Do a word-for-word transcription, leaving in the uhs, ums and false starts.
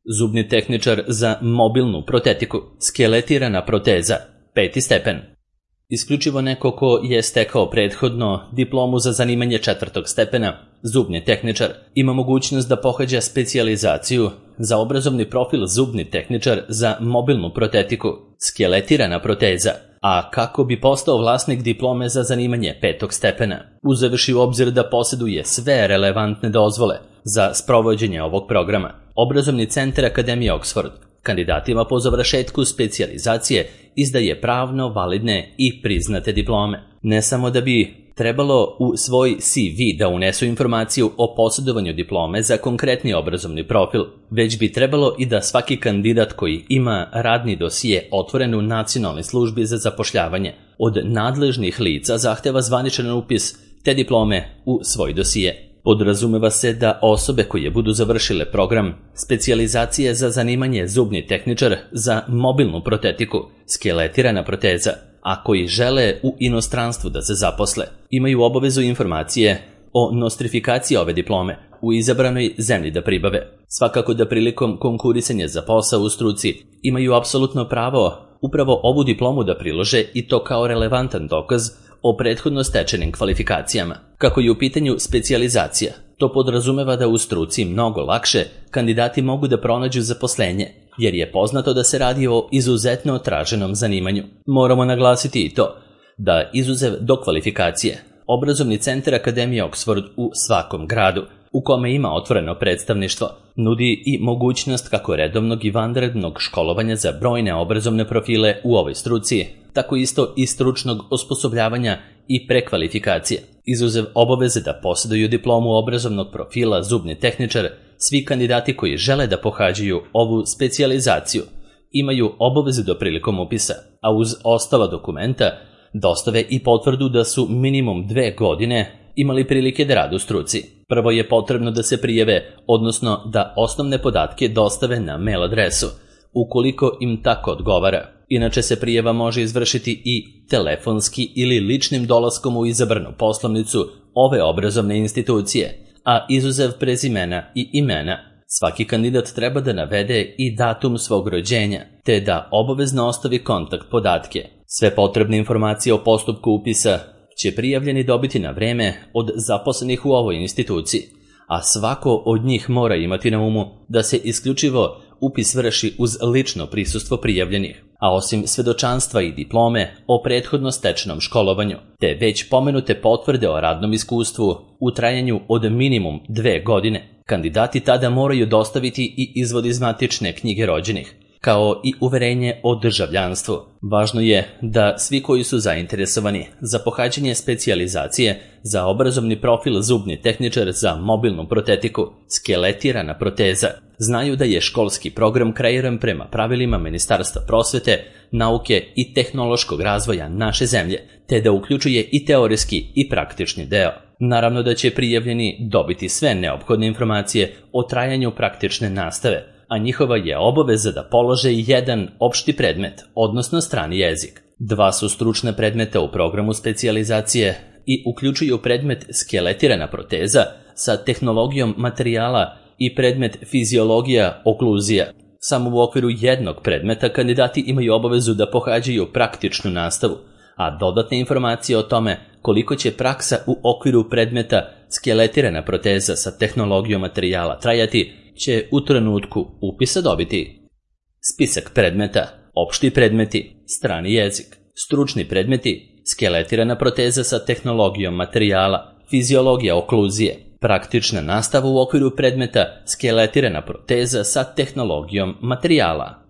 Zubni tehničar za mobilnu protetiku, skeletirana proteza, peti stepen. Isključivo neko ko je stekao prethodno diplomu za zanimanje četvrtog stepena, zubni tehničar, ima mogućnost da pohađa specijalizaciju za obrazovni profil zubni tehničar za mobilnu protetiku, skeletirana proteza, a kako bi postao vlasnik diplome za zanimanje petog stepena, uzevši u obzir da posjeduje sve relevantne dozvole za sprovođenje ovog programa, Obrazovni centar Akademije Oxford kandidatima po završetku specijalizacije izdaje pravno validne i priznate diplome. Ne samo da bi trebalo u svoj C V da unesu informaciju o posjedovanju diplome za konkretni obrazovni profil, već bi trebalo i da svaki kandidat koji ima radni dosije otvoren u Nacionalnoj službi za zapošljavanje od nadležnih lica zahteva zvaničan upis te diplome u svoj dosije. Podrazumeva se da osobe koje budu završile program specijalizacije za zanimanje zubni tehničar za mobilnu protetiku, skeletirana proteza, a koji žele u inostranstvu da se zaposle, imaju obavezu informacije o nostrifikaciji ove diplome u izabranoj zemlji da pribave. Svakako da prilikom konkurisanja za posao u struci imaju apsolutno pravo upravo ovu diplomu da prilože i to kao relevantan dokaz o prethodno stečenim kvalifikacijama. Kako je u pitanju specijalizacija, to podrazumeva da u struci mnogo lakše kandidati mogu da pronađu zaposlenje, jer je poznato da se radi o izuzetno traženom zanimanju. Moramo naglasiti i to da izuzev do kvalifikacije, Obrazovni centar Akademije Oxford u svakom gradu, u kome ima otvoreno predstavništvo, nudi i mogućnost kako redovnog i vanrednog školovanja za brojne obrazovne profile u ovoj struci, tako isto i stručnog osposobljavanja i prekvalifikacije. Izuzev obaveze da posjeduju diplomu obrazovnog profila zubni tehničar, svi kandidati koji žele da pohađaju ovu specijalizaciju imaju obavezu do prilikom upisa, a uz ostala dokumenta dostave i potvrdu da su minimum dve godine imali prilike da rade u struci. Prvo je potrebno da se prijave, odnosno da osnovne podatke dostave na mail adresu, ukoliko im tako odgovara. Inače se prijava može izvršiti i telefonski ili ličnim dolaskom u izabranu poslovnicu ove obrazovne institucije, a izuzev prezimena i imena, svaki kandidat treba da navede i datum svog rođenja, te da obavezno ostavi kontakt podatke. Sve potrebne informacije o postupku upisa će prijavljeni dobiti na vreme od zaposlenih u ovoj instituciji, a svako od njih mora imati na umu da se isključivo upis vrši uz lično prisustvo prijavljenih, a osim svedočanstva i diplome o prethodno stečenom školovanju, te već pomenute potvrde o radnom iskustvu u trajanju od minimum dve godine, kandidati tada moraju dostaviti i izvod iz matične knjige rođenih, kao i uverenje o državljanstvu. Važno je da svi koji su zainteresovani za pohađanje specijalizacije za obrazovni profil zubni tehničar za mobilnu protetiku, skeletirana proteza, znaju da je školski program kreiran prema pravilima Ministarstva prosvete, nauke i tehnološkog razvoja naše zemlje, te da uključuje i teorijski i praktični deo. Naravno da će prijavljeni dobiti sve neophodne informacije o trajanju praktične nastave, a njihova je obaveza da polože jedan opšti predmet, odnosno strani jezik. Dva su stručne predmeta u programu specijalizacije i uključuju predmet skeletirana proteza sa tehnologijom materijala i predmet fiziologija okluzija. Samo u okviru jednog predmeta kandidati imaju obavezu da pohađaju praktičnu nastavu, a dodatne informacije o tome koliko će praksa u okviru predmeta skeletirana proteza sa tehnologijom materijala trajati će u trenutku upisa dobiti. Spisak predmeta, opšti predmeti, strani jezik, stručni predmeti, skeletirana proteza sa tehnologijom materijala, fiziologija okluzije, praktična nastava u okviru predmeta skeletirana proteza sa tehnologijom materijala.